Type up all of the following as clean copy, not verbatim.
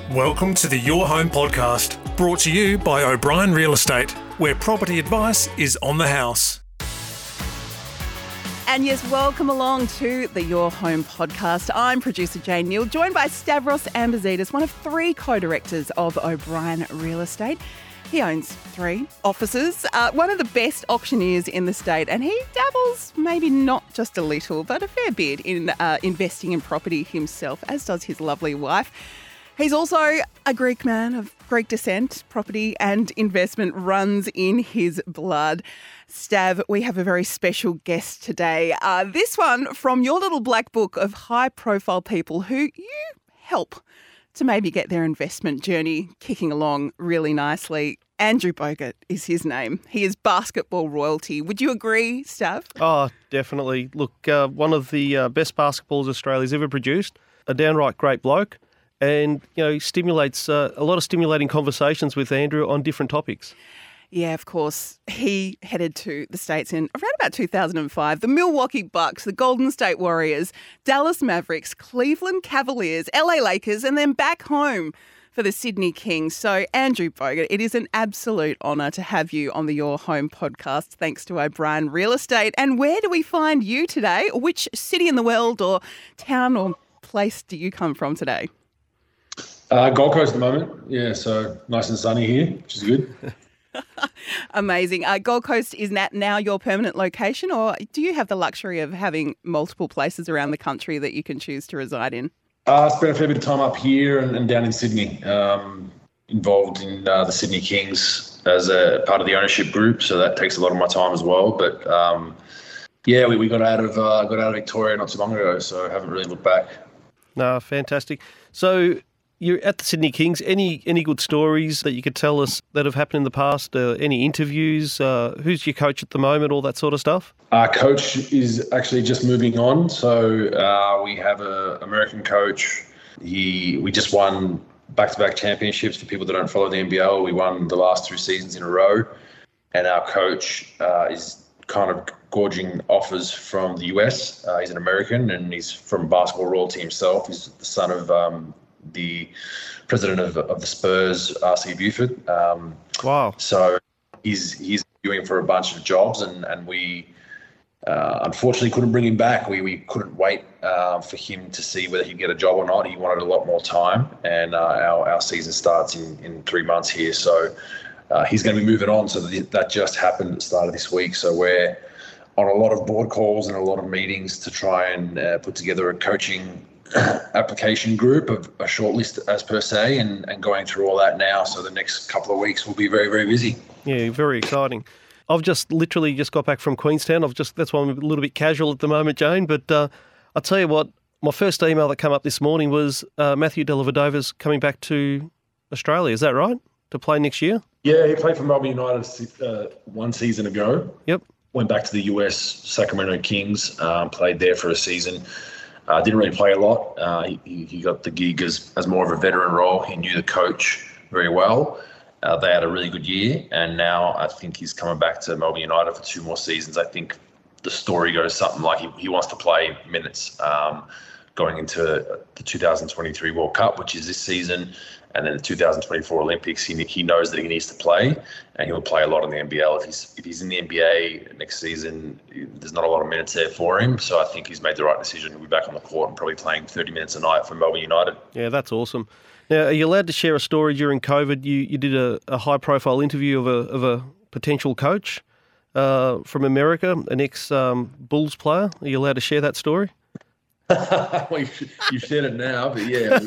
Welcome to the Your Home Podcast, brought to you by O'Brien Real Estate, where property advice is on the house. And yes, welcome along to the Your Home Podcast. I'm producer Jane Neal, joined by Stavros Ambazitis, one of three co-directors of O'Brien Real Estate. He owns 3 offices, one of the best auctioneers in the state, and he dabbles, maybe not just a little, but a fair bit in investing in property himself, as does his lovely wife. He's also a Greek man of Greek descent. Property and investment runs in his blood. Stav, we have a very special guest today. This one from your little black book of high-profile people who you help to maybe get their investment journey kicking along really nicely. Andrew Bogut is his name. He is basketball royalty. Would you agree, Stav? Oh, definitely. Look, one of the best basketballs Australia's ever produced, a downright great bloke, and, you know, he stimulates a lot of stimulating conversations with Andrew on different topics. Yeah, of course. He headed to the States in around about 2005. The Milwaukee Bucks, the Golden State Warriors, Dallas Mavericks, Cleveland Cavaliers, LA Lakers, and then back home for the Sydney Kings. So, Andrew Bogut, it is an absolute honour to have you on the Your Home Podcast, thanks to O'Brien Real Estate. And where do we find you today? Which city in the world or town or place do you come from today? Gold Coast at the moment. Yeah, so nice and sunny here, which is good. Amazing. Gold Coast is now your permanent location, or do you have the luxury of having multiple places around the country that you can choose to reside in? I spent a fair bit of time up here and down in Sydney, involved in the Sydney Kings as a part of the ownership group, so that takes a lot of my time as well. But yeah, we got out of Victoria not too long ago, so I haven't really looked back. No, fantastic. So you're at the Sydney Kings. Any good stories that you could tell us that have happened in the past? Any interviews? Who's your coach at the moment? All that sort of stuff? Our coach is actually just moving on. So we have an American coach. We just won back-to-back championships. For people that don't follow the NBL, we won the last 2 seasons in a row. And our coach is kind of gorging offers from the US. He's an American and he's from basketball royalty himself. He's the son of the president of the Spurs, R.C. Buford. Wow. So he's doing for a bunch of jobs, and we unfortunately couldn't bring him back. We couldn't wait for him to see whether he'd get a job or not. He wanted a lot more time, and our season starts in 3 months here. So he's going to be moving on. So that just happened at the start of this week. So we're on a lot of board calls and a lot of meetings to try and put together a coaching application group of a shortlist as per se, and going through all that now. So the next couple of weeks will be very, very busy. Yeah, very exciting. I've literally just got back from Queenstown. That's why I'm a little bit casual at the moment, Jane. But I'll tell you what, my first email that came up this morning was Matthew Dellavedova's coming back to Australia. Is that right? To play next year? Yeah, he played for Melbourne United 1 season ago. Yep. Went back to the US, Sacramento Kings, played there for a season. Didn't really play a lot. He got the gig as more of a veteran role. He knew the coach very well. They had a really good year, and now I think he's coming back to Melbourne United for 2 more seasons. I think the story goes something like he wants to play minutes going into the 2023 World Cup, which is this season, and then the 2024 Olympics. He knows that he needs to play, and he'll play a lot in the NBL. If he's in the NBA next season, there's not a lot of minutes there for him. So I think he's made the right decision. He'll be back on the court and probably playing 30 minutes a night for Melbourne United. Yeah, that's awesome. Now, are you allowed to share a story during COVID? You did a high-profile interview of a potential coach from America, an ex-Bulls player. Are you allowed to share that story? Well, you shared it now, but yeah,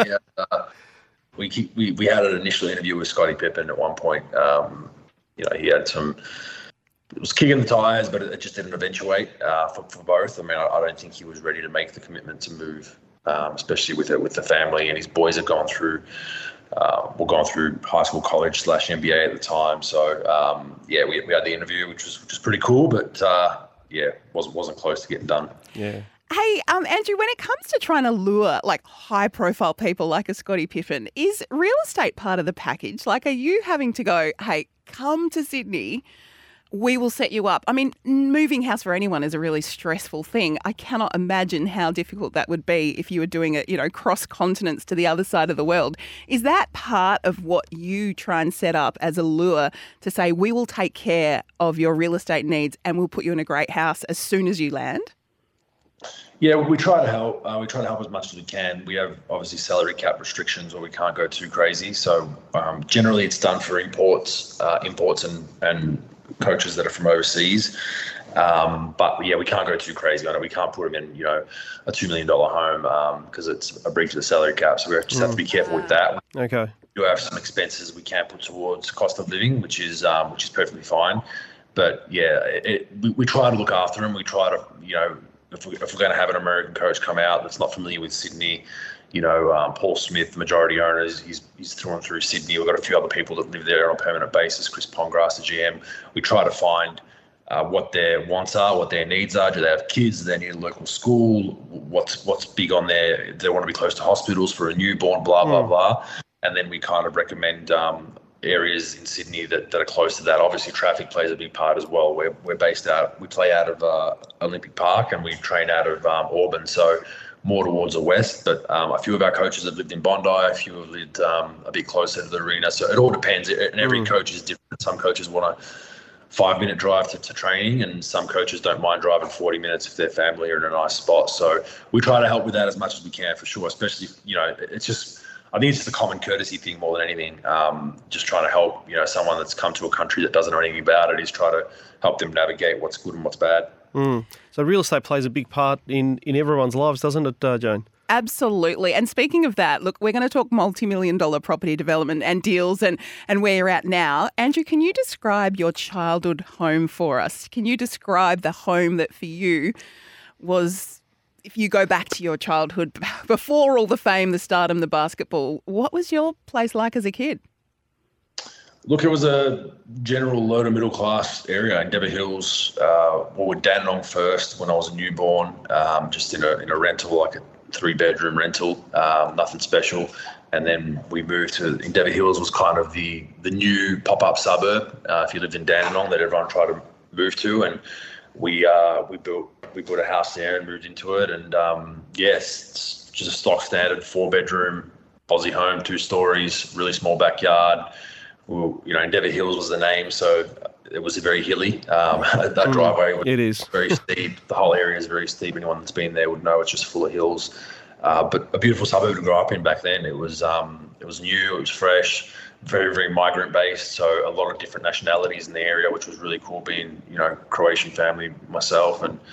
we had an initial interview with Scottie Pippen at one point. He had it was kicking the tires, but it just didn't eventuate for both. I mean, I don't think he was ready to make the commitment to move, especially with the family, and his boys had gone through high school, college / NBA at the time. So we had the interview, which was pretty cool, but wasn't close to getting done. Yeah. Hey, Andrew, when it comes to trying to lure like high-profile people like a Scottie Pippen, is real estate part of the package? Like, are you having to go, hey, come to Sydney, we will set you up. I mean, moving house for anyone is a really stressful thing. I cannot imagine how difficult that would be if you were doing it, cross continents to the other side of the world. Is that part of what you try and set up as a lure to say, we will take care of your real estate needs and we'll put you in a great house as soon as you land? Yeah, we try to help. We try to help as much as we can. We have obviously salary cap restrictions where we can't go too crazy. So generally it's done for imports and coaches that are from overseas. But yeah, we can't go too crazy on it. We can't put them in, a $2 million home because it's a breach of the salary cap. So we just have to be careful with that. Okay. We do have some expenses we can put towards cost of living, which is perfectly fine. But yeah, we try to look after them. We try to, if we're going to have an American coach come out that's not familiar with Sydney, Paul Smith, the majority owner, he's through and through Sydney. We've got a few other people that live there on a permanent basis. Chris Pongrass, the GM. We try to find what their wants are, what their needs are. Do they have kids? Do they need a local school? What's big on there? Do they want to be close to hospitals for a newborn? Blah blah blah. And then we kind of recommend areas in Sydney that are close to that. Obviously, traffic plays a big part as well. We play out of Olympic Park and we train out of Auburn, so more towards the west. But a few of our coaches have lived in Bondi, a few have lived a bit closer to the arena. So it all depends, and every coach is different. Some coaches want a 5-minute drive to training, and some coaches don't mind driving 40 minutes if their family are in a nice spot. So we try to help with that as much as we can, for sure, especially, it's just, I think it's just a common courtesy thing more than anything. Just trying to help, someone that's come to a country that doesn't know anything about it, is try to help them navigate what's good and what's bad. So real estate plays a big part in everyone's lives, doesn't it, Jane? Absolutely. And speaking of that, look, we're going to talk multi-million-dollar property development and deals and where you're at now. Andrew, can you describe your childhood home for us? Can you describe the home that for you was, if you go back to your childhood, before all the fame, the stardom, the basketball, what was your place like as a kid? Look, it was a general low to middle class area in Endeavour Hills. With Dandenong first when I was a newborn, just in a rental, like a 3-bedroom rental, nothing special. And then we moved to Endeavour Hills, was kind of the new pop-up suburb, if you lived in Dandenong, that everyone tried to move to. And we built a house there and moved into it. And yes, it's just a stock standard 4-bedroom Aussie home, 2 stories, really small backyard. Endeavour Hills was the name, so it was very hilly. That driveway was very steep. The whole area is very steep. Anyone that's been there would know it's just full of hills. But a beautiful suburb to grow up in back then. It was new, it was fresh, very, very migrant based. So a lot of different nationalities in the area, which was really cool. Being Croatian family myself, and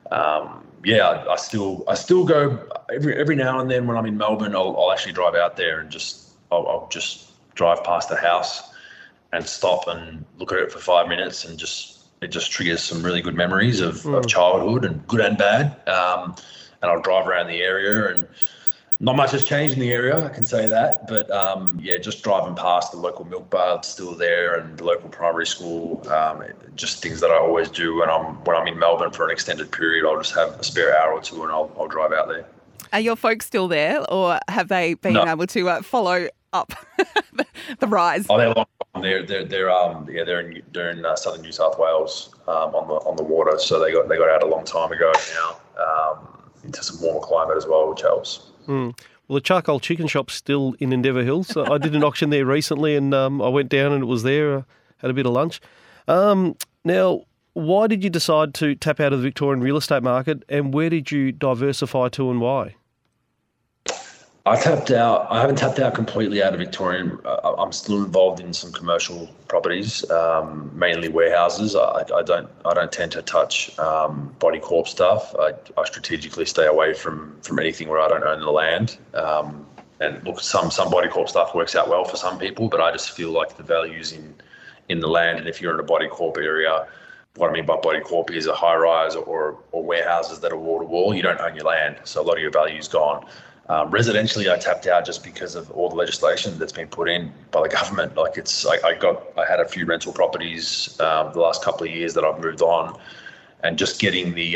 I still go every now and then when I'm in Melbourne. I'll actually drive out there and I'll just drive past the house and stop and look at it for 5 minutes, and it just triggers some really good memories of childhood, and good and bad. And I'll drive around the area, and not much has changed in the area, I can say that. But just driving past the local milk bar that's still there, and the local primary school, just things that I always do when I'm in Melbourne for an extended period. I'll just have a spare hour or two and I'll drive out there. Are your folks still there, or have they been able to follow up the rise? Oh, they're long. They're in southern New South Wales on the water. So they got out a long time ago now, into some warmer climate as well, which helps. Well, the charcoal chicken shop's still in Endeavour Hills. I did an auction there recently, and I went down and it was there. Had a bit of lunch. Now, why did you decide to tap out of the Victorian real estate market, and where did you diversify to, and why? I tapped out. I haven't tapped out completely out of Victorian. I'm still involved in some commercial properties, mainly warehouses. I don't tend to touch body corp stuff. I strategically stay away from anything where I don't own the land. And look, some body corp stuff works out well for some people, but I just feel like the value's in the land. And if you're in a body corp area, what I mean by body corp is a high rise or warehouses that are wall to wall. You don't own your land, so a lot of your value's gone. Residentially, I tapped out just because of all the legislation that's been put in by the government. Like I had a few rental properties the last couple of years that I've moved on, and just getting the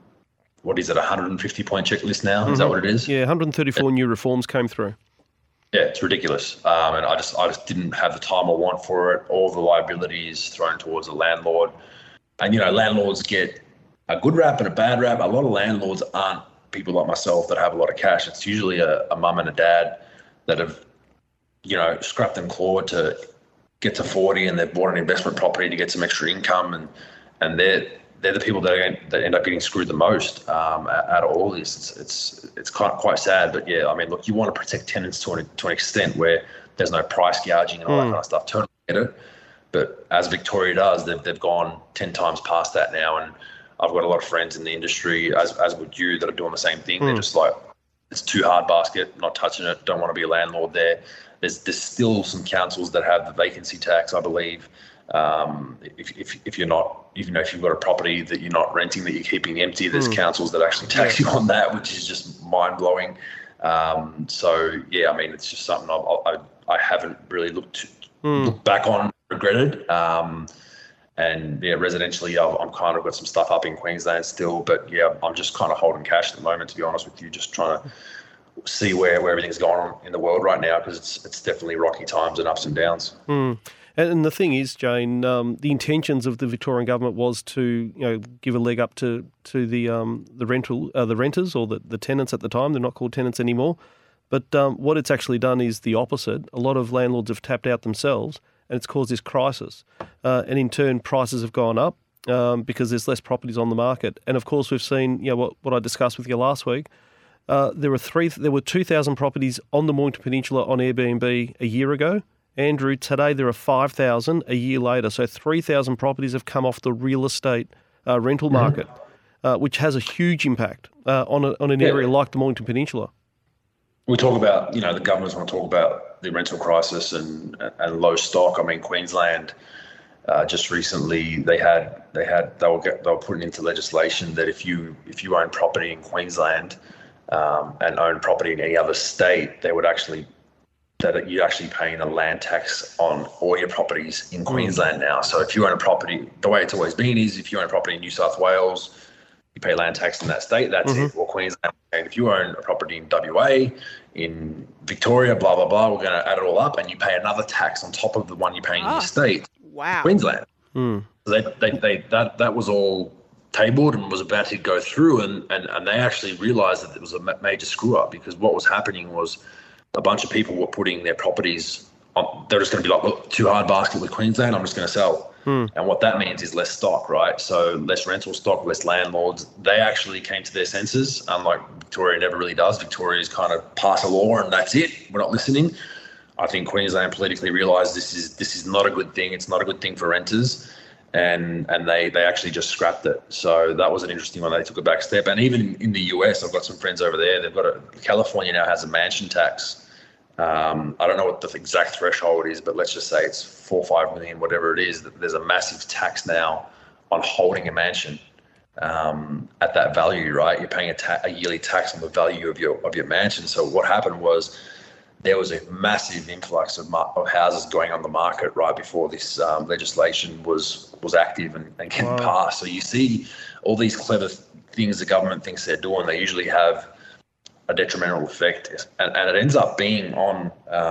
150 point checklist now. Is that what it is? Yeah, 134 new reforms came through. Yeah, it's ridiculous. And I just didn't have the time or want for it. All the liabilities thrown towards the landlord. And, landlords get a good rap and a bad rap. A lot of landlords aren't people like myself that have a lot of cash. It's usually a mum and a dad that have, scrapped and clawed to get to 40, and they've bought an investment property to get some extra income, and they're the people that end up getting screwed the most out of all this. It's quite sad, but yeah, I mean, look, you want to protect tenants to an extent where there's no price gouging and all that kind of stuff. Totally get it, but as Victoria does, they've gone 10 times past that now, and I've got a lot of friends in the industry, as would you, that are doing the same thing. They're just like, it's too hard basket, not touching it, don't want to be a landlord there. There's still some councils that have the vacancy tax, I believe. If you're not, even if you've got a property that you're not renting, that you're keeping empty, there's councils that actually tax you on that, which is just mind blowing. So yeah, I mean, it's just something I haven't really looked back on, regretted. And yeah, residentially, I'm kind of got some stuff up in Queensland still, but yeah, I'm just kind of holding cash at the moment, to be honest with you, just trying to see where everything's going on in the world right now, because it's definitely rocky times and ups and downs. And the thing is, Jane, the intentions of the Victorian government was to, give a leg up to the renters or the tenants at the time. They're not called tenants anymore. But what it's actually done is the opposite. A lot of landlords have tapped out themselves, and it's caused this crisis. And in turn, prices have gone up because there's less properties on the market. And of course, we've seen, what I discussed with you last week. There were 2,000 properties on the Mornington Peninsula on Airbnb a year ago. Andrew, today there are 5,000 a year later. So 3,000 properties have come off the real estate rental market, which has a huge impact on an area like the Mornington Peninsula. We talk about, the governments want to talk about the rental crisis and low stock. I mean, Queensland just recently they were putting into legislation that if you own property in Queensland and own property in any other state, you're actually paying a land tax on all your properties in Queensland now. So if you own a property, the way it's always been is if you own a property in New South Wales, you pay land tax in that state, that's it, or Queensland. And if you own a property in WA, in Victoria, blah, blah, blah, we're going to add it all up, and you pay another tax on top of the one you're paying in your state. Wow. Queensland. So that was all tabled and was about to go through, and they actually realised that it was a major screw up, because what was happening was a bunch of people were putting their properties on, they're just going to be like, look, too hard basket with Queensland, I'm just going to sell. And what that means is less stock, right? So less rental stock, less landlords. They actually came to their senses, unlike Victoria never really does. Victoria's kind of pass a law and that's it. We're not listening. I think Queensland politically realised this is not a good thing. It's not a good thing for renters. And they actually just scrapped it. So that was an interesting one. They took a back step. And even in the US, I've got some friends over there. California now has a mansion tax. I don't know what the exact threshold is, but let's just say it's 4 or 5 million, whatever it is. There's a massive tax now on holding a mansion at that value, right? You're paying a yearly tax on the value of your mansion. So what happened was there was a massive influx of houses going on the market right before this legislation was active and getting passed. So you see all these clever things the government thinks they're doing. They usually have a detrimental effect, and it ends up being on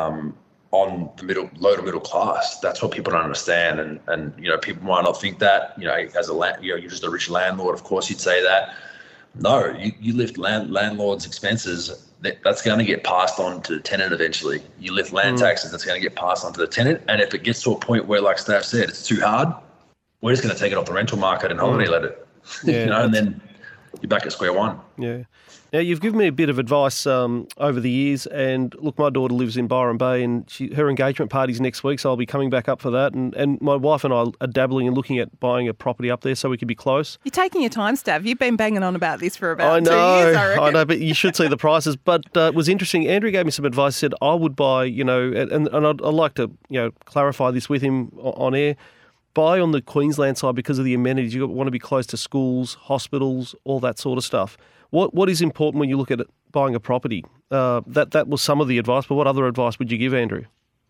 the low to middle class. That's what people don't understand, and people might not think that. As you're just a rich landlord, of course you'd say that. No, you lift landlords' expenses. That's going to get passed on to the tenant eventually. You lift land taxes, that's going to get passed on to the tenant. And if it gets to a point where, like Steph said, it's too hard, we're just going to take it off the rental market and holiday let it. And then you're back at square one. Yeah. Now, you've given me a bit of advice over the years, and look, my daughter lives in Byron Bay, and her engagement party's next week, so I'll be coming back up for that. And my wife and I are dabbling and looking at buying a property up there so we could be close. You're taking your time, Stav. You've been banging on about this for about 2 years, I reckon. I know, but you should see the prices. But it was interesting. Andrew gave me some advice, said I would buy, and I'd like to, clarify this with him on air. Buy on the Queensland side because of the amenities. You want to be close to schools, hospitals, all that sort of stuff. What is important when you look at buying a property? That was some of the advice, but what other advice would you give, Andrew?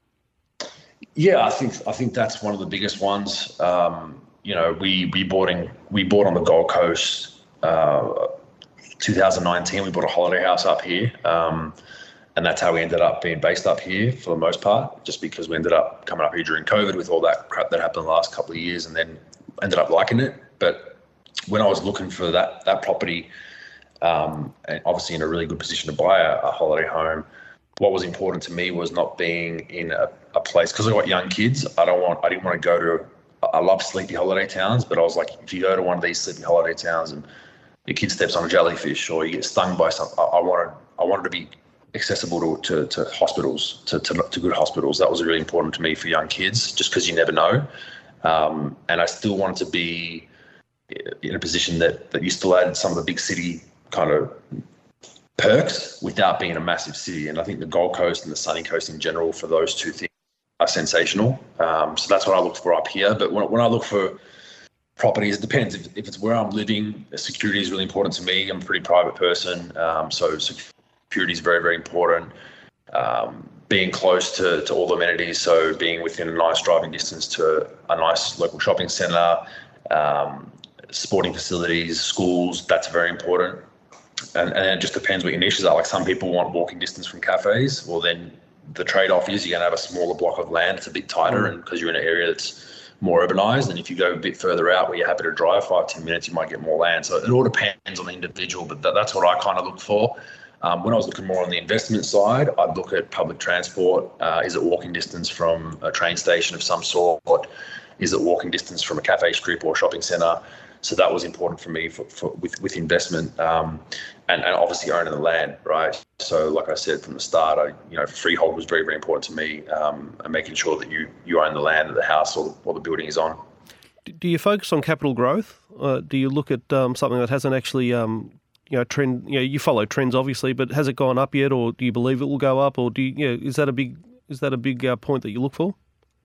Yeah, I think that's one of the biggest ones. We bought on the Gold Coast 2019. We bought a holiday house up here, and And that's how we ended up being based up here for the most part, just because we ended up coming up here during COVID with all that crap that happened the last couple of years, and then ended up liking it. But when I was looking for that property, and obviously in a really good position to buy a holiday home, what was important to me was not being in a place, because I've got young kids. I didn't want to go to, I love sleepy holiday towns, but I was like, if you go to one of these sleepy holiday towns and your kid steps on a jellyfish or you get stung by something, I wanted to be accessible to hospitals, to good hospitals. That was really important to me for young kids, just because you never know. And I still wanted to be in a position that you still had some of the big city kind of perks without being a massive city. And I think the Gold Coast and the Sunny Coast in general, for those two things, are sensational. So that's what I look for up here. But when I look for properties, it depends. If it's where I'm living, security is really important to me. I'm a pretty private person, so security is very, very important. Being close to all the amenities, so being within a nice driving distance to a nice local shopping centre, sporting facilities, schools, that's very important. And it just depends what your niches are. Like, some people want walking distance from cafes. Well, then the trade-off is you're going to have a smaller block of land. It's a bit tighter, and because you're in an area that's more urbanised. And if you go a bit further out where you're happy to drive 5-10 minutes, you might get more land. So it all depends on the individual, but that's what I kind of look for. When I was looking more on the investment side, I'd look at public transport. Is it walking distance from a train station of some sort? Is it walking distance from a cafe strip or shopping centre? So that was important for me with investment, and obviously owning the land, right? So like I said from the start, freehold was very, very important to me, and making sure that you own the land that the house or the building is on. Do you focus on capital growth? Do you look at something that hasn't actually trend? You follow trends obviously, but has it gone up yet, or do you believe it will go up, or do you? Is that a big point that you look for?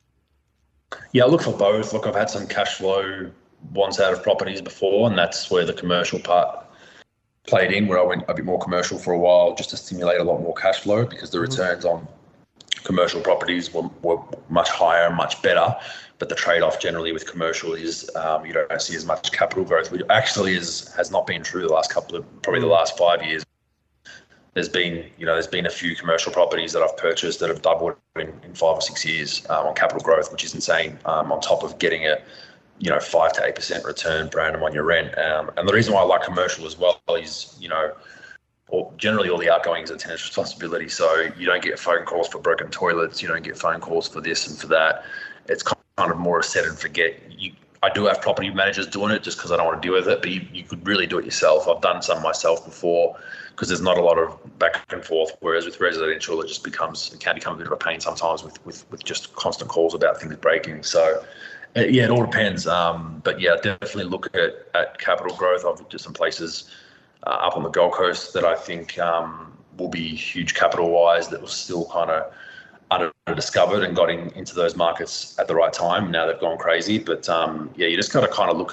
Yeah, I look for both. Look, I've had some cash flow once out of properties before, and that's where the commercial part played in, where I went a bit more commercial for a while just to stimulate a lot more cash flow, because the returns on commercial properties were much higher, much better. But the trade-off generally with commercial is you don't see as much capital growth, which actually has not been true the last probably the last 5 years. There's been a few commercial properties that I've purchased that have doubled in 5 or 6 years on capital growth, which is insane, on top of getting a 5 to 8% return per annum on your rent. And the reason why I like commercial as well is, generally all the outgoings are tenant's responsibility. So you don't get phone calls for broken toilets. You don't get phone calls for this and for that. It's kind of more a set and forget. I do have property managers doing it just because I don't want to deal with it, but you could really do it yourself. I've done some myself before, because there's not a lot of back and forth, whereas with residential it can become a bit of a pain sometimes with just constant calls about things breaking. So yeah, it all depends. But yeah, definitely look at capital growth. I've looked at some places up on the Gold Coast that I think will be huge capital-wise, that was still kind of under-discovered and got into those markets at the right time. Now they've gone crazy. But yeah, you just got to kind of look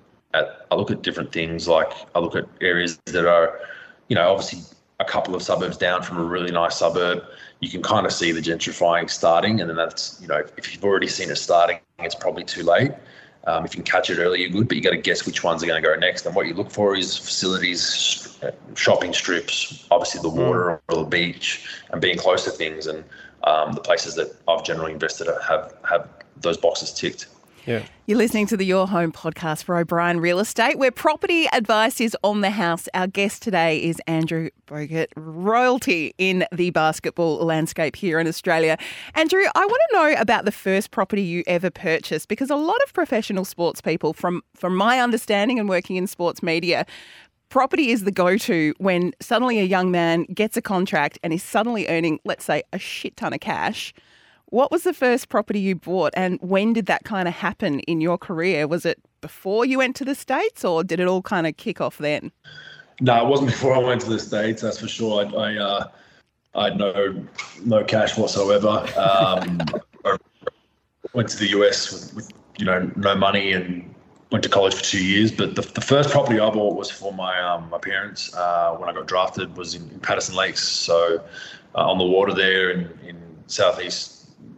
at different things. Like, I look at areas that are, obviously a couple of suburbs down from a really nice suburb. You can kind of see the gentrifying starting, and then that's, if you've already seen it starting, it's probably too late. If you can catch it early, you're good, but you got to guess which ones are going to go next. And what you look for is facilities, shopping strips, obviously the water or the beach, and being close to things. And the places that I've generally invested have those boxes ticked. Yeah. You're listening to the Your Home podcast for O'Brien Real Estate, where property advice is on the house. Our guest today is Andrew Bogut, royalty in the basketball landscape here in Australia. Andrew, I want to know about the first property you ever purchased, because a lot of professional sports people, from my understanding and working in sports media, property is the go-to when suddenly a young man gets a contract and is suddenly earning, let's say, a shit ton of cash. What was the first property you bought, and when did that kind of happen in your career? Was it before you went to the States, or did it all kind of kick off then? No, it wasn't before I went to the States, that's for sure. I had no cash whatsoever. I went to the US with no money, and went to college for 2 years. But the first property I bought was for my parents when I got drafted, was in Patterson Lakes, so on the water there in southeastern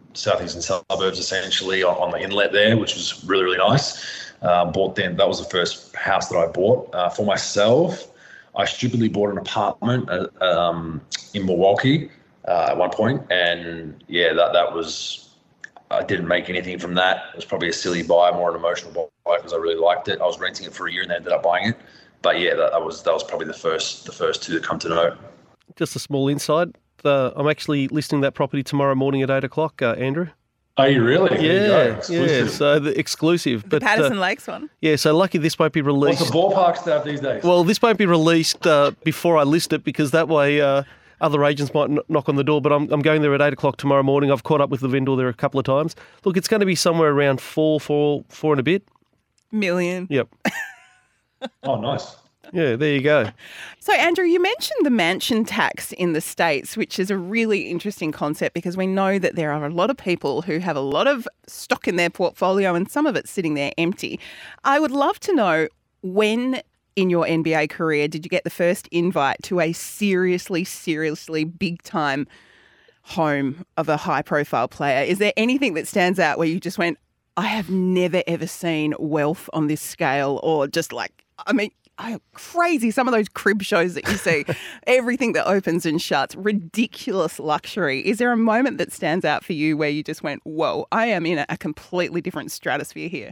suburbs, essentially on the inlet there, which was really, really nice. Bought then. That was the first house that I bought. For myself, I stupidly bought an apartment in Milwaukee. at one point, and yeah, that was. I didn't make anything from that. It was probably a silly buy, more an emotional buy because I really liked it. I was renting it for a year and they ended up buying it. But yeah, that was probably the first two that come to note. Just a small insight. I'm actually listing that property tomorrow morning at 8 o'clock, Andrew. Are you really? Yeah. So the exclusive. The Patterson Lakes one. Yeah, so lucky this won't be released. What's the ballpark staff these days? Well, this won't be released before I list it because that way other agents might knock on the door. But I'm going there at 8 o'clock tomorrow morning. I've caught up with the vendor there a couple of times. Look, it's going to be somewhere around four and a bit million. Yep. Oh, nice. Yeah, there you go. So, Andrew, you mentioned the mansion tax in the States, which is a really interesting concept because we know that there are a lot of people who have a lot of stock in their portfolio and some of it's sitting there empty. I would love to know, when in your NBA career did you get the first invite to a seriously big-time home of a high-profile player? Is there anything that stands out where you just went, I have never, ever seen wealth on this scale, or just like, I mean, crazy, some of those crib shows that you see, everything that opens and shuts, ridiculous luxury. Is there a moment that stands out for you where you just went, whoa, I am in a completely different stratosphere here?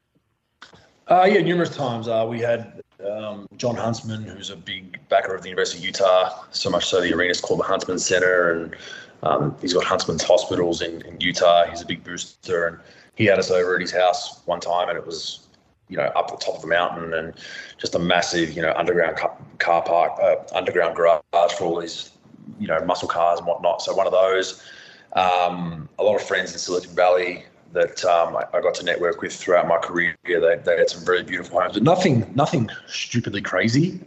Yeah, numerous times. We had John Huntsman, who's a big backer of the University of Utah, so much so the arena's called the Huntsman Center, and he's got Huntsman's hospitals in Utah. He's a big booster, and he had us over at his house one time, and it was, up at the top of the mountain, and just a massive, underground car park, underground garage for all these, muscle cars and whatnot. So one of those. A lot of friends in Silicon Valley that I got to network with throughout my career. They had some very beautiful homes, but nothing stupidly crazy.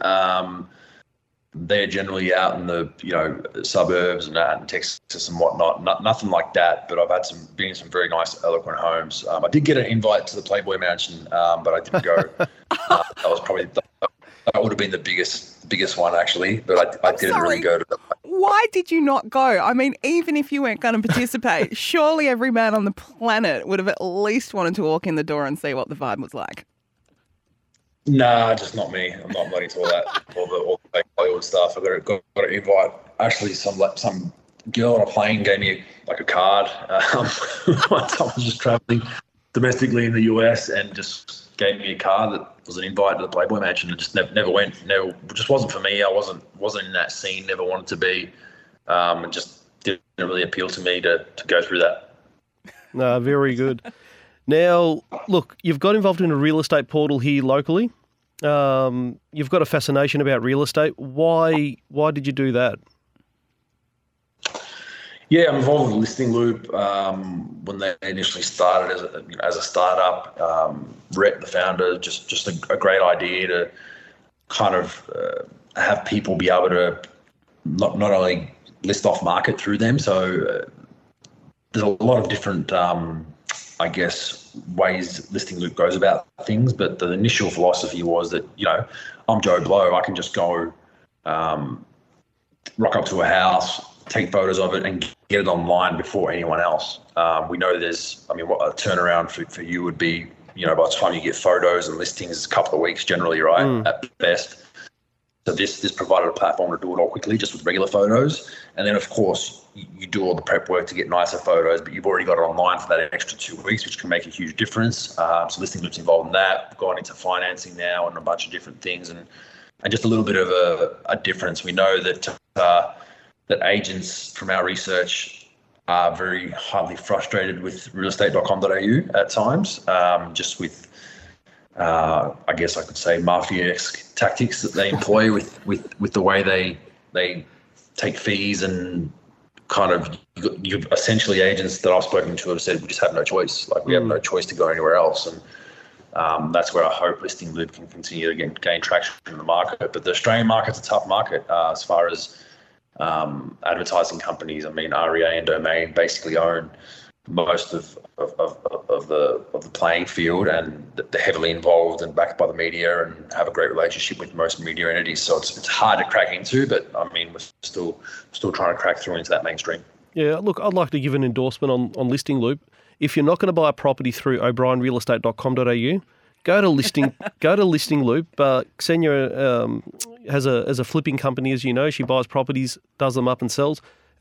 They're generally out in the suburbs and out in Texas and whatnot. Nothing like that. But I've had been in some very nice, eloquent homes. I did get an invite to the Playboy Mansion, but I didn't go. That was probably that would have been the biggest one actually. But I didn't really go to that. Why did you not go? I mean, even if you weren't going to participate, surely every man on the planet would have at least wanted to walk in the door and see what the vibe was like. Nah, just not me. I'm not bloody to all the fake Hollywood stuff. I got an invite. Actually, some girl on a plane gave me a card. Once I was just traveling domestically in the US and just gave me a card that was an invite to the Playboy Mansion, and just never went. Never, just wasn't for me. I wasn't in that scene. Never wanted to be. It just didn't really appeal to me to go through that. No, very good. Now, look, you've got involved in a real estate portal here locally. You've got a fascination about real estate. Why did you do that? Yeah, I'm involved with Listing Loop. When they initially started as a startup, Rhett, the founder, just a great idea to kind of have people be able to not only list off market through them. So there's a lot of different ways Listing Loop goes about things, but the initial philosophy was that, I'm Joe Blow, I can just go rock up to a house, take photos of it and get it online before anyone else. We know what a turnaround for you would be, by the time you get photos and listings, a couple of weeks generally, right, at best. So this provided a platform to do it all quickly, just with regular photos. And then, of course, you do all the prep work to get nicer photos, but you've already got it online for that extra 2 weeks, which can make a huge difference. So Listing Loop's involved in that. We've gone into financing now and a bunch of different things, and just a little bit of a difference. We know that agents, from our research, are very highly frustrated with realestate.com.au at times, just with I guess I could say mafia-esque tactics that they employ with the way they take fees, and kind of you've essentially agents that I've spoken to have said we just have no choice. We have no choice to go anywhere else, and that's where I hope Listing Loop can continue to gain traction in the market. But the Australian market's a tough market as far as advertising companies. I mean, REA and Domain basically own most of the playing field, and they're heavily involved and backed by the media and have a great relationship with most media entities. So it's hard to crack into, but I mean, we're still trying to crack through into that mainstream. Yeah, look, I'd like to give an endorsement on Listing Loop. If you're not going to buy a property through o'brienrealestate.com.au, go to Listing Loop. Ksenia has a flipping company, as you know. She buys properties, does them up and sells.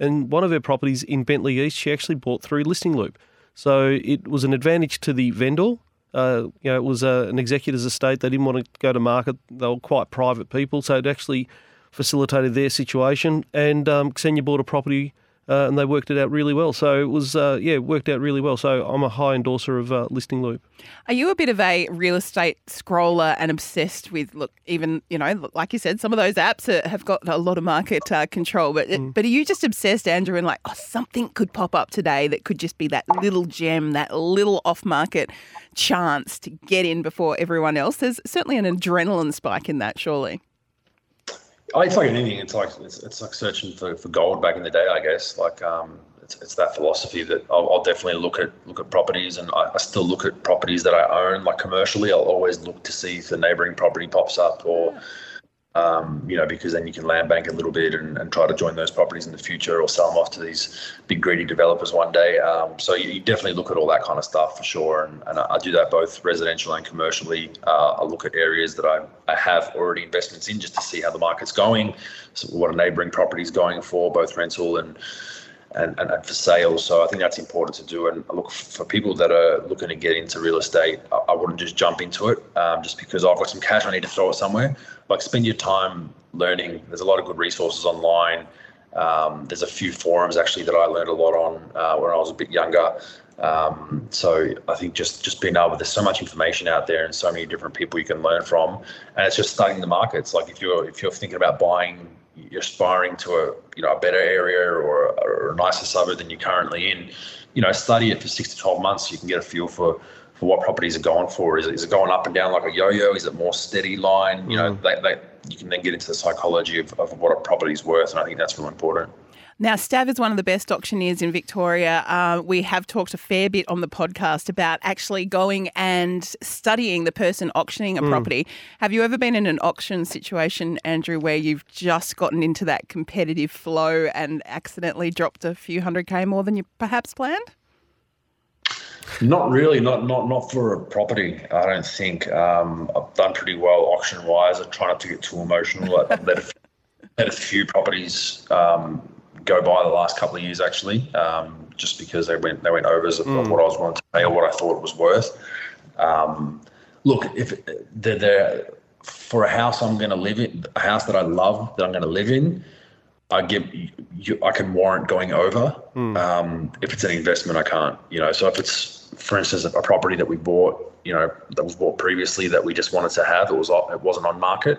And one of her properties in Bentley East, she actually bought through Listing Loop. So it was an advantage to the vendor. It was an executor's estate. They didn't want to go to market. They were quite private people, so it actually facilitated their situation. And Xenia bought a property and they worked it out really well. So it was, worked out really well. So I'm a high endorser of Listing Loop. Are you a bit of a real estate scroller and obsessed with, like you said, some of those apps have got a lot of market control, but are you just obsessed, Andrew, and something could pop up today that could just be that little gem, that little off-market chance to get in before everyone else? There's certainly an adrenaline spike in that, surely. It's like anything. It's like searching for gold back in the day, I guess. It's that philosophy that I'll definitely look at properties, and I still look at properties that I own. Like commercially, I'll always look to see if the neighbouring property pops up, or because then you can land bank a little bit and try to join those properties in the future, or sell them off to these big greedy developers one day. So you definitely look at all that kind of stuff for sure, and I do that both residential and commercially. I look at areas that I have already investments in just to see how the market's going, so what a neighbouring property is going for, both rental and for sale. So I think that's important to do. And look, for people that are looking to get into real estate, I wouldn't just jump into it just because I've got some cash I need to throw it somewhere. Spend your time learning. There's a lot of good resources online. There's a few forums actually that I learned a lot on when I was a bit younger. So I think just being able, there's so much information out there and so many different people you can learn from, and it's just studying the markets. Like if you're thinking about buying, you're aspiring to a better area or a nicer suburb than you're currently in, study it for 6 to 12 months so you can get a feel for what properties are going for. Is it going up and down like a yo-yo? Is it more steady line? You can then get into the psychology of what a property's worth, and I think that's really important. Now, Stav is one of the best auctioneers in Victoria. We have talked a fair bit on the podcast about actually going and studying the person auctioning a property. Have you ever been in an auction situation, Andrew, where you've just gotten into that competitive flow and accidentally dropped a few $100K more than you perhaps planned? Not really, not for a property. I don't think. I've done pretty well auction-wise. I try not to get too emotional. I've let a few properties go by the last couple of years actually, just because they went overs of what I was willing to pay or what I thought it was worth. Look, if they're for a house I'm going to live in, a house that I love that I'm going to live in, I can warrant going over. If it's an investment, I can't. So if it's, for instance, a property that we bought, that was bought previously that we just wanted to have, it wasn't on market.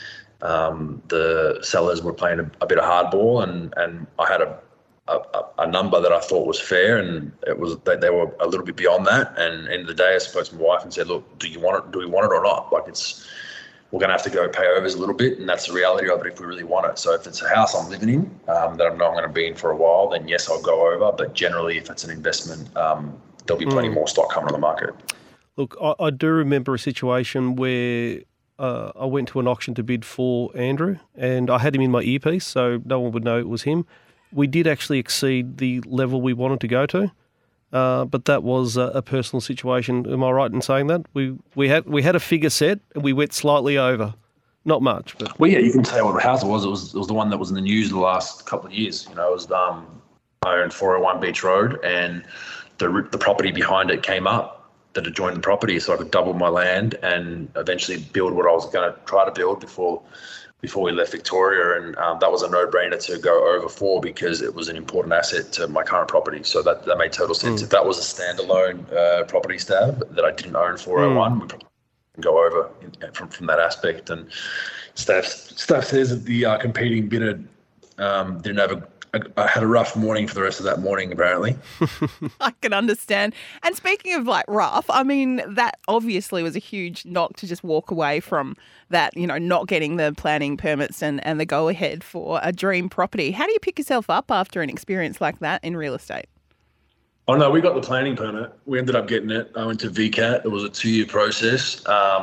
The sellers were playing a bit of hardball, and I had a number that I thought was fair, and it was they were a little bit beyond that. And at the end of the day, I spoke to my wife and said, "Look, do we want it or not? We're going to have to go pay overs a little bit, and that's the reality of it if we really want it. So if it's a house I'm living in that I know I'm going to be in for a while, then yes, I'll go over. But generally, if it's an investment, there'll be plenty more stock coming on the market." Look, I do remember a situation where I went to an auction to bid for Andrew, and I had him in my earpiece, so no one would know it was him. We did actually exceed the level we wanted to go to, but that was a personal situation. Am I right in saying that? We had a figure set, and we went slightly over, not much. But. Well, yeah, you can say what the house it was. It was the one that was in the news the last couple of years. It was I owned 401 Beach Road, and the property behind it came up that adjoined the property, so I could double my land and eventually build what I was going to try to build before we left Victoria, and that was a no-brainer to go over for because it was an important asset to my current property. So that made total sense. If that was a standalone property stab that I didn't own 401, we probably go over from that aspect. And Steph says that the competing bidder didn't have I had a rough morning for the rest of that morning, apparently. I can understand. And speaking of rough, I mean, that obviously was a huge knock to just walk away from that, not getting the planning permits and the go-ahead for a dream property. How do you pick yourself up after an experience like that in real estate? Oh, no, we got the planning permit. We ended up getting it. I went to VCAT. It was a 2-year process.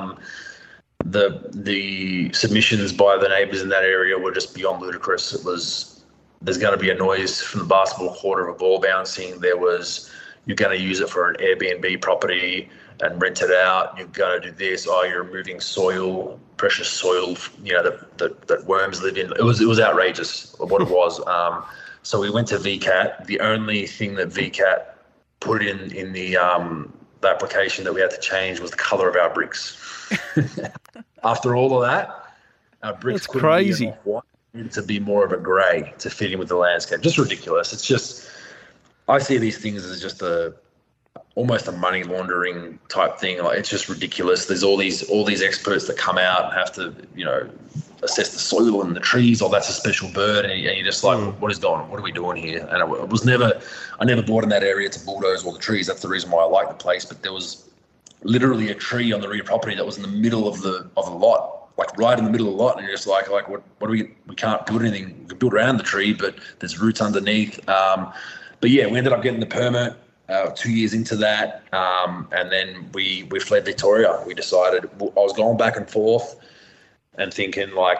The submissions by the neighbours in that area were just beyond ludicrous. There's going to be a noise from the basketball court of a ball bouncing. You're going to use it for an Airbnb property and rent it out. You're going to do this. You're removing soil, precious soil, that worms live in. It was outrageous what it was. So we went to VCAT. The only thing that VCAT put in the application that we had to change was the colour of our bricks. After all of that, our bricks couldn't be enough white. It needed to be more of a grey to fit in with the landscape. Just ridiculous. It's just, I see these things as just almost a money laundering type thing. Like, it's just ridiculous. There's all these experts that come out and have to, assess the soil and the trees. Oh, that's a special bird, and you're just like, what is going on? What are we doing here? And I never bought in that area to bulldoze all the trees. That's the reason why I like the place. But there was literally a tree on the rear property that was in the middle of the lot, like right in the middle of the lot, and you're just like what do we can't build anything. We can build around the tree, but there's roots underneath. But yeah, we ended up getting the permit 2 years into that, and then we fled Victoria. We decided, I was going back and forth and thinking, like,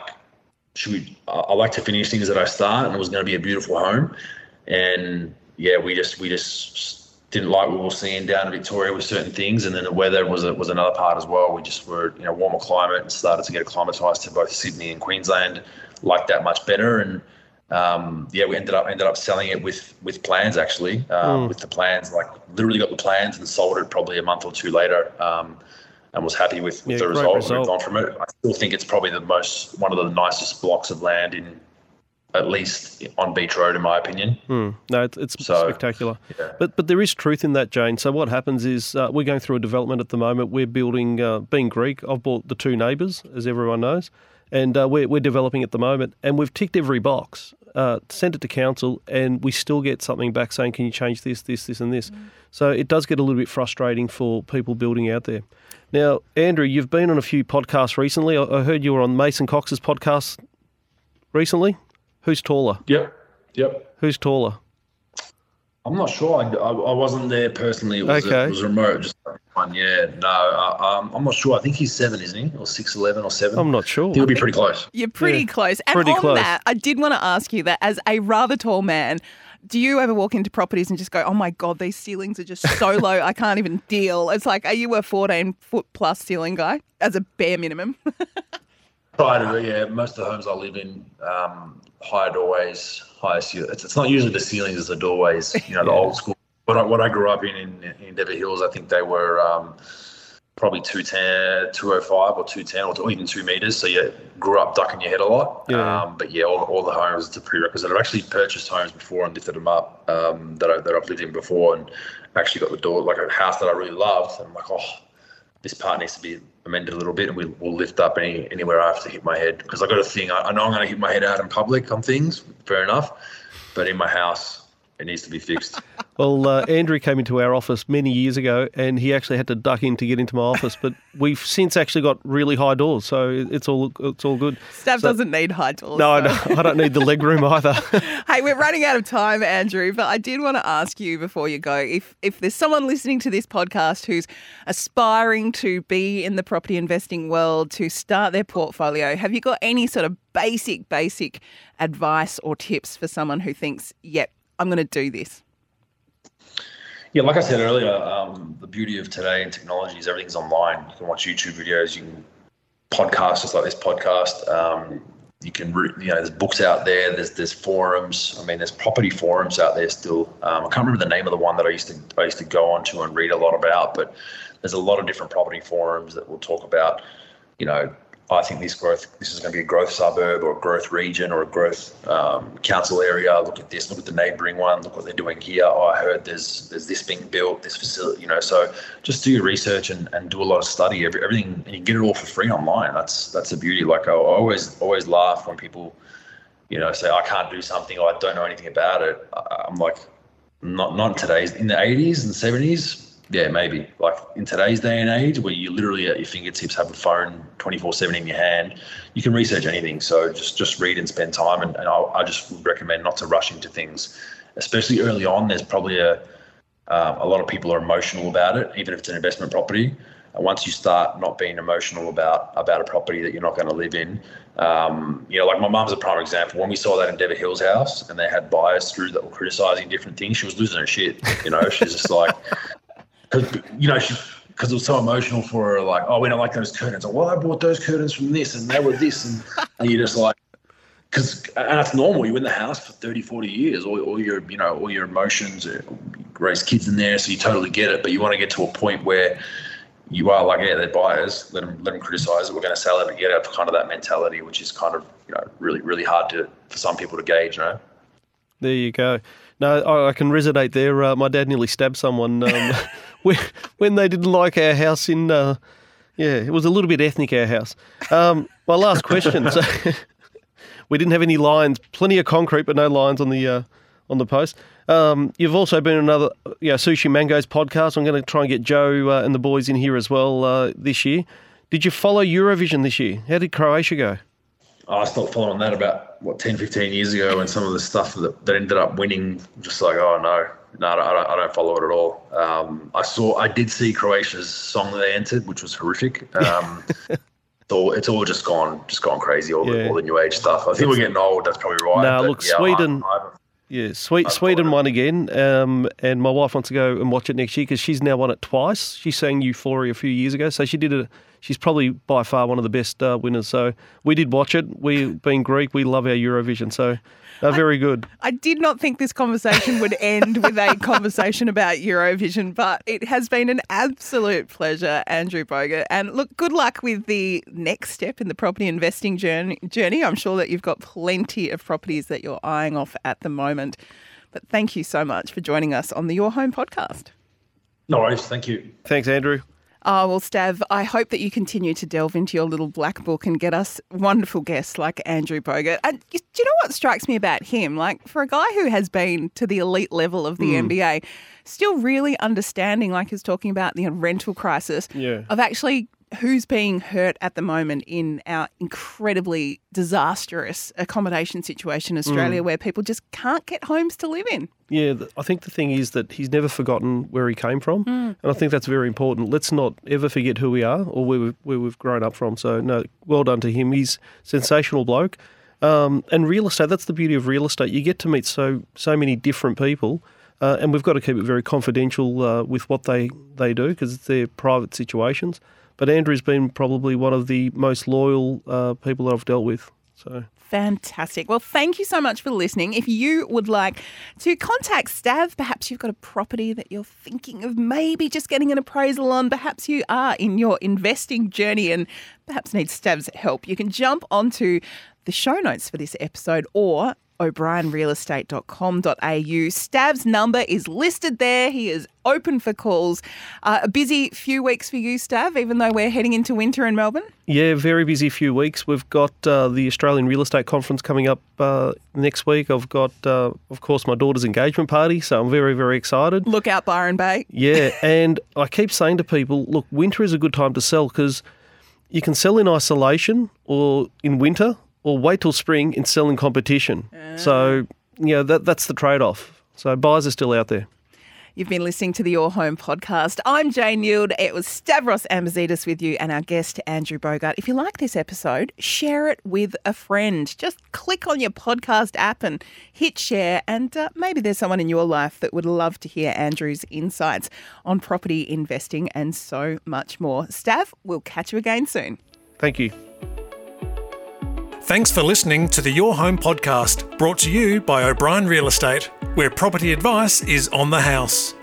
I like to finish things that I start, and it was going to be a beautiful home. And yeah, we just didn't like what we were seeing down in Victoria with certain things, and then the weather was another part as well. We just were warmer climate and started to get acclimatised to both Sydney and Queensland, liked that much better. And we ended up selling it with plans, actually, with the plans, like literally got the plans and sold it probably a month or two later, and was happy with the result. Moved on from it. I still think it's probably one of the nicest blocks of land at least on Beach Road, in my opinion. No, it's spectacular. Yeah. But there is truth in that, Jane. So what happens is we're going through a development at the moment. We're building, being Greek, I've bought the two neighbours, as everyone knows, and we're developing at the moment, and we've ticked every box, sent it to council, and we still get something back saying, can you change this, and this? So it does get a little bit frustrating for people building out there. Now, Andrew, you've been on a few podcasts recently. I heard you were on Mason Cox's podcast recently. Who's taller? Yep. Who's taller? I'm not sure. I wasn't there personally. It was remote. Just one. Yeah. No. I'm not sure. I think he's 7, isn't he? Or 6'11" or 7. I'm not sure. He'll be pretty close. You're pretty close. And that, I did want to ask you that as a rather tall man, do you ever walk into properties and just go, oh my God, these ceilings are just so low, I can't even deal? It's like, are you a 14-foot plus ceiling guy as a bare minimum? Try to, yeah. Most of the homes I live in, higher doorways, higher ceilings. It's not usually the ceilings, it's the doorways. The old school. What I grew up in Devon Hills, I think they were probably 210, 205 or 210 or even 2 meters. So you grew up ducking your head a lot. Yeah. But yeah, all the homes, it's a prerequisite. I've actually purchased homes before and lifted them up that I've lived in before, and actually got the door, like a house that I really loved. And I'm like, this part needs to be amended a little bit, and we'll lift up anywhere I have to hit my head, because I got a thing. I know I'm going to hit my head out in public on things, fair enough, but in my house, it needs to be fixed. Well, Andrew came into our office many years ago, and he actually had to duck in to get into my office. But we've since actually got really high doors, so it's all good. Stav doesn't need high doors. No, I don't need the leg room either. Hey, we're running out of time, Andrew, but I did want to ask you before you go, if there's someone listening to this podcast who's aspiring to be in the property investing world, to start their portfolio, have you got any sort of basic advice or tips for someone who thinks, yep, I'm going to do this? Yeah, like I said earlier, the beauty of today and technology is everything's online. You can watch YouTube videos, you can podcast just like this podcast. You can, there's books out there. There's forums. I mean, there's property forums out there still. I can't remember the name of the one that I used to go onto and read a lot about, but there's a lot of different property forums that will talk about, I think this is going to be a growth suburb or a growth region or a growth council area. Look at this, look at the neighbouring one, look what they're doing here. Oh, I heard there's this being built, this facility, so just do your research and do a lot of study, everything, and you get it all for free online. That's the beauty. Like, I always laugh when people, say I can't do something or I don't know anything about it. I'm like, not in today's, in the 80s and 70s. Yeah, maybe. Like in today's day and age, where you literally at your fingertips have a phone 24/7 in your hand, you can research anything. So just read and spend time. And I just would recommend not to rush into things, especially early on. There's probably a lot of people are emotional about it, even if it's an investment property. And once you start not being emotional about a property that you're not going to live in, like my mum's a prime example. When we saw that in Devon Hills house and they had buyers through that were criticising different things, she was losing her shit. She's just like. Because it was so emotional for her, like, oh, we don't like those curtains. Well, I bought those curtains from this, and they were this, and you're just like, and that's normal. You're in the house for 30, 40 years, all your emotions, raise kids in there, so you totally get it. But you want to get to a point where you are like, yeah, they're buyers. Let them criticize it. We're going to sell it and get out of kind of that mentality, which is kind of really, really hard for some people to gauge. There you go. No, I can resonate there. My dad nearly stabbed someone when they didn't like our house in. It was a little bit ethnic, our house. My last question. So we didn't have any lines. Plenty of concrete, but no lines on the post. You've also been on another Sushi Mangoes podcast. I'm going to try and get Joe and the boys in here as well this year. Did you follow Eurovision this year? How did Croatia go? I stopped following that about 10, 15 years ago, and some of the stuff that ended up winning, just like, oh no, I don't follow it at all. I did see Croatia's song that they entered, which was horrific. It's all just gone crazy. All the new age stuff. I think we're getting old. That's probably right. No, look, Sweden. Sweden won again, and my wife wants to go and watch it next year because she's now won it twice. She sang Euphoria a few years ago, so she's probably by far one of the best winners. So we did watch it. We, being Greek, we love our Eurovision, so very good. I did not think this conversation would end with a conversation about Eurovision, but it has been an absolute pleasure, Andrew Bogut. And look, good luck with the next step in the property investing journey. I'm sure that you've got plenty of properties that you're eyeing off at the moment. But thank you so much for joining us on the Your Home podcast. No worries. Thank you. Thanks, Andrew. Oh, well, Stav, I hope that you continue to delve into your little black book and get us wonderful guests like Andrew Bogut. And do you know what strikes me about him? Like, for a guy who has been to the elite level of the NBA, still really understanding, like he was talking about the rental crisis, of actually who's being hurt at the moment in our incredibly disastrous accommodation situation in Australia where people just can't get homes to live in. Yeah, I think the thing is that he's never forgotten where he came from, and I think that's very important. Let's not ever forget who we are or where we've grown up from. So, no, well done to him. He's a sensational bloke. And real estate, that's the beauty of real estate. You get to meet so many different people, and we've got to keep it very confidential with what they do because it's their private situations. But Andrew's been probably one of the most loyal people that I've dealt with. So fantastic. Well, thank you so much for listening. If you would like to contact Stav, perhaps you've got a property that you're thinking of maybe just getting an appraisal on, perhaps you are in your investing journey and perhaps need Stav's help, you can jump onto the show notes for this episode or o'brienrealestate.com.au. Stav's number is listed there. He is open for calls. A busy few weeks for you, Stav, even though we're heading into winter in Melbourne. Yeah, very busy few weeks. We've got the Australian Real Estate Conference coming up next week. I've got, of course, my daughter's engagement party, so I'm very, very excited. Look out, Byron Bay. Yeah, and I keep saying to people, look, winter is a good time to sell because you can sell in isolation or in winter, or wait till spring and sell in competition. So, that's the trade-off. So buyers are still out there. You've been listening to the Your Home podcast. I'm Jane Neild. It was Stavros Ambazitis with you and our guest, Andrew Bogut. If you like this episode, share it with a friend. Just click on your podcast app and hit share, and maybe there's someone in your life that would love to hear Andrew's insights on property investing and so much more. Stav, we'll catch you again soon. Thank you. Thanks for listening to the Your Home podcast, brought to you by O'Brien Real Estate, where property advice is on the house.